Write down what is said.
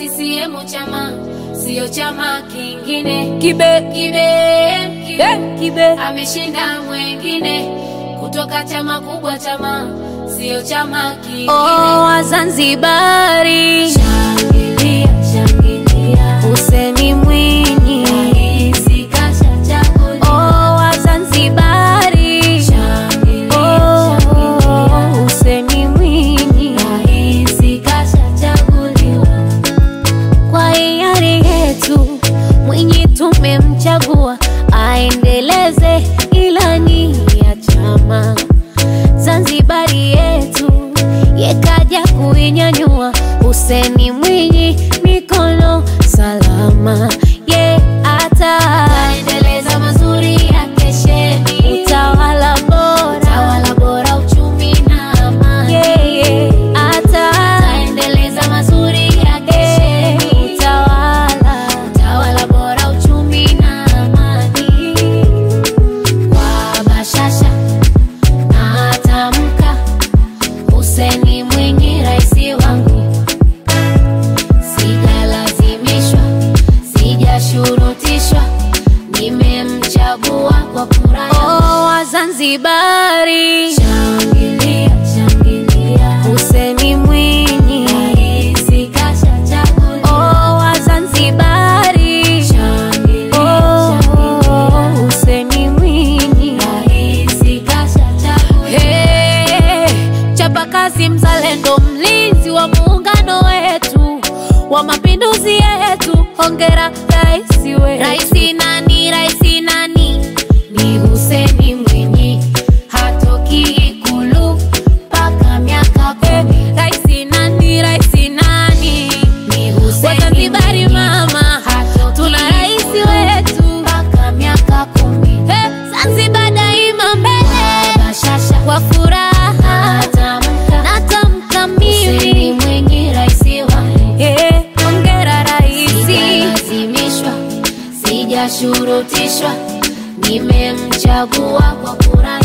CCM chama, sio chama kingine. Kibe ameshinda mwengine, kutoka chama kubwa chama, sio chama kingine. Oh, Wazanzibari Shangilia, shangilia, Hussein Mwinyi raisi kashachaguliwa. Oh, Wazanzibari Shangilia, shangilia, Hussein Mwinyi raisi kashachaguliwa. Kwa hiari yetu Mwinyi tumemchagua, aendeleze ilani ya chama. Zanzibari yetu yekaja kuinyanyua, Hussein Mwinyi mikono salama. Ataendeleza mazuri ya kesheni, Utawala bora, uchumi na amani. Ataendeleza mazuri ya kesheni, utawala bora, uchumi na amani. Kwa bashasha na atamka, Hussein Mwinyi raisi wangu. Sijalazimishwa, sijashurutishwa, nimemchagua kwa kura yangu. Oh, Wazanzibari Shangilia, shangilia, Hussein Mwinyi raisi kashachaguliwa. Oh, Wazanzibari Shangilia, shangilia, Hussein Mwinyi raisi kashachaguliwa. Chapa kazi, mzalendo, mlinzi wa muungano wetu, wa mapinduzi yetu. Hongera raisi wetu. Raisi nani, raisi nani? Ni Hussein Mwinyi, hatoki Ikulu mpaka miaka 10. Raisi nani, raisi nani? Ni Hussein Wazanzibari Mwinyi, mama, hatoki tuna raisi Ikulu wetu mpaka miaka 10. Zanzibar daima mbele, Bashasha kwa furaha natamka mimi Hussein Mwinyi raisi wangu. hongera raisi. Sijalazimishwa, sijashurutishwa, nimemchagua kwa kura